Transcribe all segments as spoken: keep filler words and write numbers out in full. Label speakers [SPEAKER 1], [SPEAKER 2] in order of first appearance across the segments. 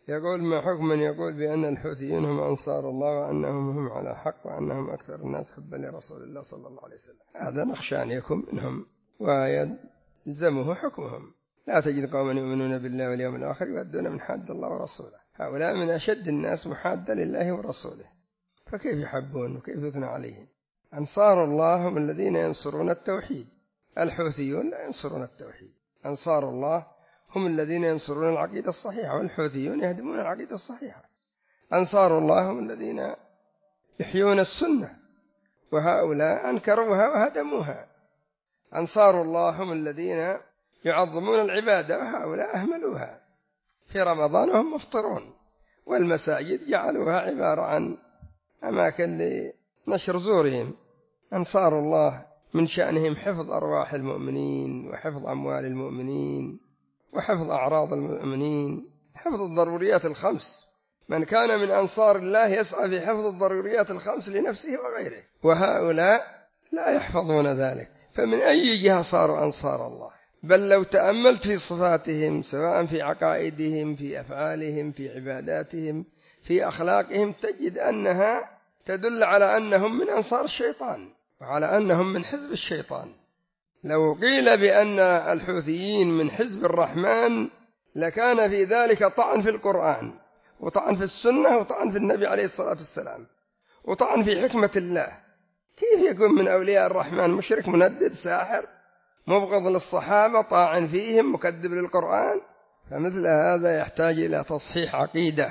[SPEAKER 1] يقول: ما حكم من يقول بأن الحوثيين هم أنصار الله وأنهم هم على حق وأنهم أكثر الناس حبا لرسول الله صلى الله عليه وسلم؟ هذا نخشى أن يكون منهم ويلزمه حكمهم. لا تجد قوما يؤمنون بالله واليوم الآخر يودون من حاد الله ورسوله. هؤلاء من أشد الناس محادة لله ورسوله، فكيف يحبون وكيف يثنى عليهم؟ أنصار الله هم الذين ينصرون التوحيد، الحوثيون لا ينصرون التوحيد. أنصار الله هم الذين ينصرون العقيدة الصحيحة، والحوثيون يهدمون العقيدة الصحيحة. أنصار الله هم الذين يحيون السنة، وهؤلاء أنكروها وهدموها. أنصار الله هم الذين يعظمون العبادة، وهؤلاء أهملوها. في رمضان هم مفطرون، والمساجد جعلوها عبارة عن أماكن لنشر زورهم. أنصار الله من شأنهم حفظ أرواح المؤمنين وحفظ أموال المؤمنين وحفظ أعراض المؤمنين، حفظ الضروريات الخمس. من كان من أنصار الله يسعى في حفظ الضروريات الخمس لنفسه وغيره، وهؤلاء لا يحفظون ذلك، فمن أي جهة صاروا أنصار الله؟ بل لو تأملت في صفاتهم، سواء في عقائدهم، في أفعالهم، في عباداتهم، في أخلاقهم، تجد أنها تدل على أنهم من أنصار الشيطان وعلى أنهم من حزب الشيطان. لو قيل بأن الحوثيين من حزب الرحمن لكان في ذلك طعن في القرآن وطعن في السنة وطعن في النبي عليه الصلاة والسلام وطعن في حكمة الله. كيف يكون من أولياء الرحمن مشرك مندد ساحر مبغض للصحابة طاعن فيهم مكذب للقرآن؟ فمثل هذا يحتاج إلى تصحيح عقيدة.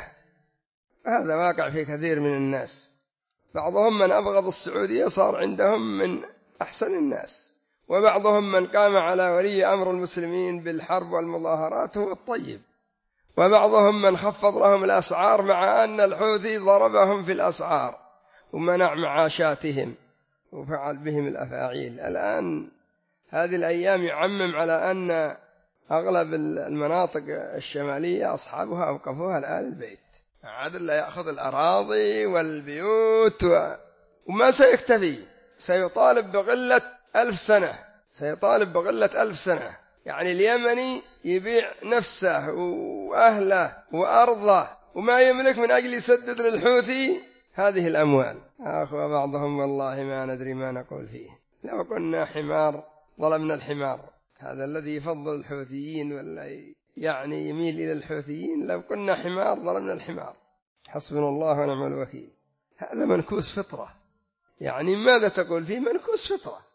[SPEAKER 1] هذا واقع في كثير من الناس. بعضهم من أبغض السعودية صار عندهم من أحسن الناس، وبعضهم من قام على ولي أمر المسلمين بالحرب والمظاهرات هو الطيب، وبعضهم من خفض لهم الأسعار مع أن الحوثي ضربهم في الأسعار ومنع معاشاتهم وفعل بهم الأفاعيل. الآن هذه الأيام يعمم على أن أغلب المناطق الشمالية أصحابها أوقفوها الآن البيت، عاد لا يأخذ الأراضي والبيوت و... وما سيكتفي، سيطالب بغلة ألف سنة، سيطالب بغلة ألف سنة. يعني اليمني يبيع نفسه وأهله وأرضه وما يملك من أجل يسدد للحوثي هذه الأموال. أخوة بعضهم والله ما ندري ما نقول فيه. لو كنا حمار ظلمنا الحمار، هذا الذي يفضل الحوثيين ولا يعني يميل إلى الحوثيين. لو كنا حمار ظلمنا الحمار. حسبنا الله ونعم الوكيل. هذا منكوس فطرة. يعني ماذا تقول فيه؟ منكوس فطرة.